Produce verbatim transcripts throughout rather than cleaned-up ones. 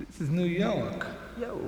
This is New York. Yo.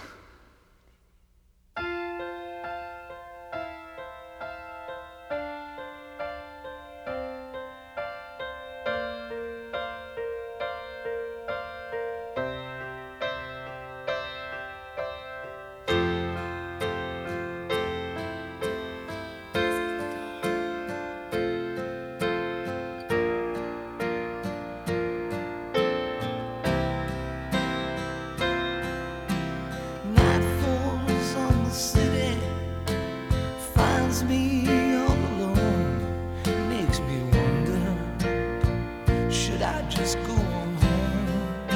Me all alone, makes me wonder, should I just go on home?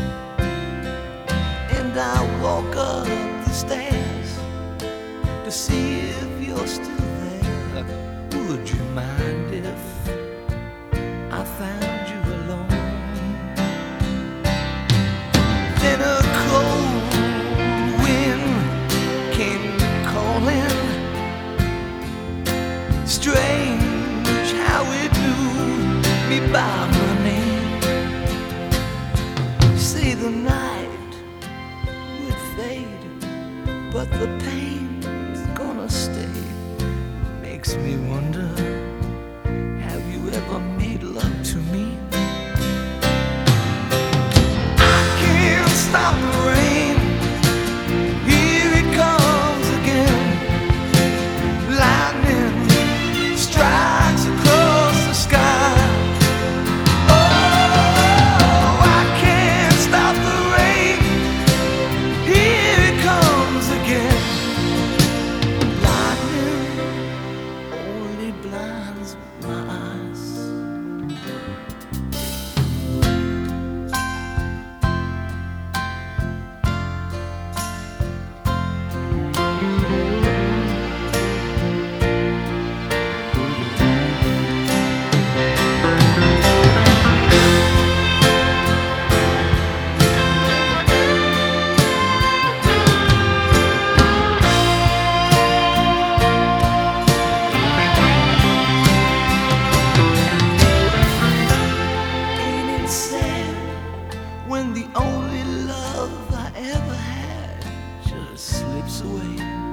And I walk up the stairs to see if you're still there. Would you mind if I found you alone? Then a cold wind came calling. Strange how it knew me by my name. Say the night would fade, but the pain's gonna stay. Makes me wonder, have you ever made love to me? I can't stop the rain. Here it comes again. Lightning strikes across the sky. Oh, I can't stop the rain. Here it comes again. Lightning only blinds my eyes. When the only love I ever had just slips away.